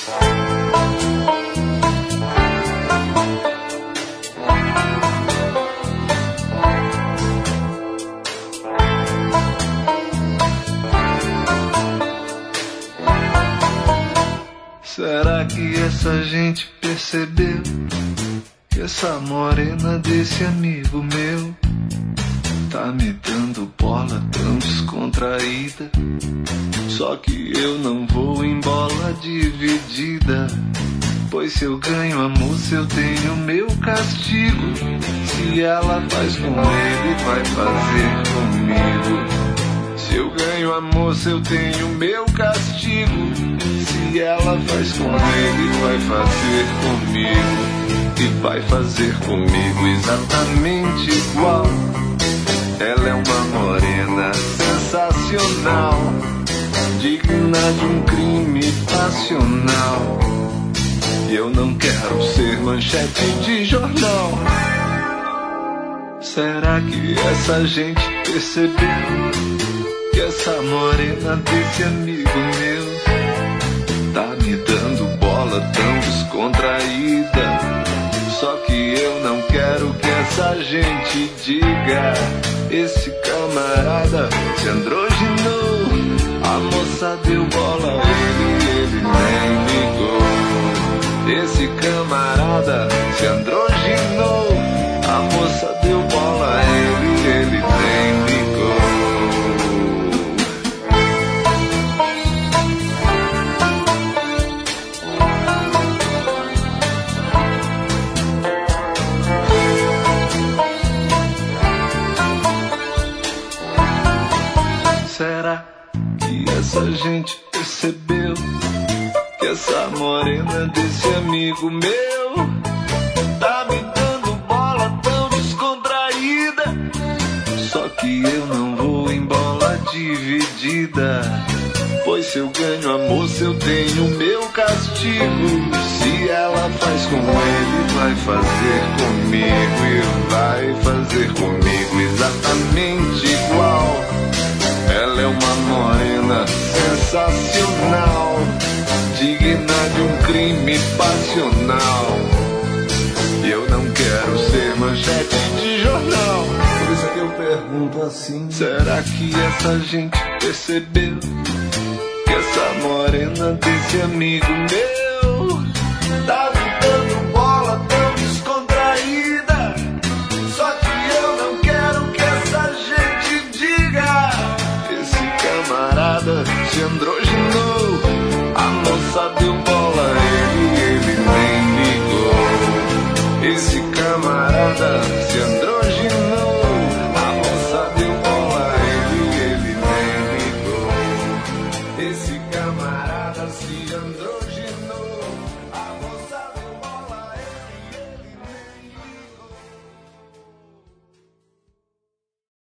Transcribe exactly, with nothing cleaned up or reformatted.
Será que essa gente percebeu que essa morena desse amigo meu tá me dando bola tão descontraída? Só que eu não vou em bola dividida, pois se eu ganho a moça eu tenho meu castigo. Se ela faz com ele, vai fazer comigo. Se eu ganho a moça eu tenho meu castigo. Se ela faz com ele, vai fazer comigo. E vai fazer comigo exatamente igual. Ela é uma morena sensacional, digna de um crime passional. E eu não quero ser manchete de jornal. Será que essa gente percebeu que essa morena desse amigo meu tá me dando bola tão descontraída? Só que eu não quero que essa gente diga: esse camarada se androginou, a moça deu bola a ele, ele nem ligou. Esse camarada se androginou, a moça deu bola a ele, ele nem ligou. Será que essa gente percebeu que essa morena desse amigo meu tá me dando bola tão descontraída? Só que eu não vou em bola dividida, pois se eu ganho a moça eu tenho meu castigo. Se ela faz com ele, vai fazer comigo. E vai fazer comigo exatamente igual. Ela é uma morena sensacional, digna de um crime passional. E eu não quero ser manchete de jornal. Por isso é que eu pergunto assim: será que essa gente percebeu que essa morena desse amigo meu tá me dando bola tão descontraída? Só que eu não quero que essa gente diga: esse camarada se androginou, a moça deu bola a ele, ele nem ligou. Esse camarada se androginou,